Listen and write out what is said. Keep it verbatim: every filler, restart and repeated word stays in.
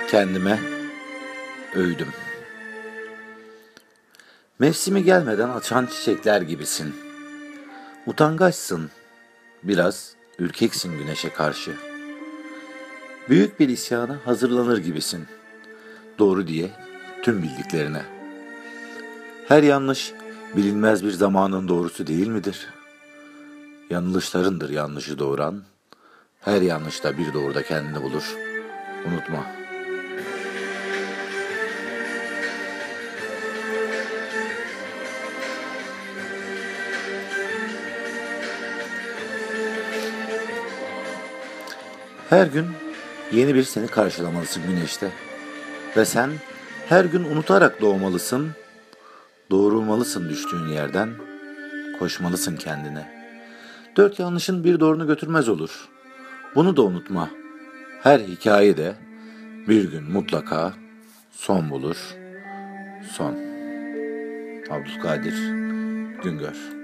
Kendime övdüm. Mevsimi gelmeden açan çiçekler gibisin. Utangaçsın, biraz ürkeksin güneşe karşı. Büyük bir isyana hazırlanır gibisin. Doğru diye tüm bildiklerine. Her yanlış bilinmez bir zamanın doğrusu değil midir? Yanlışlarındır yanlışı doğuran. Her yanlışta bir doğruda kendini bulur. Unutma. Her gün yeni bir seni karşılamalısın güneşte. Ve sen her gün unutarak doğmalısın, doğrulmalısın düştüğün yerden, koşmalısın kendine. Dört yanlışın bir doğrunu götürmez olur. Bunu da unutma. Her hikaye de bir gün mutlaka son bulur. Son. Abdülkadir Güngör.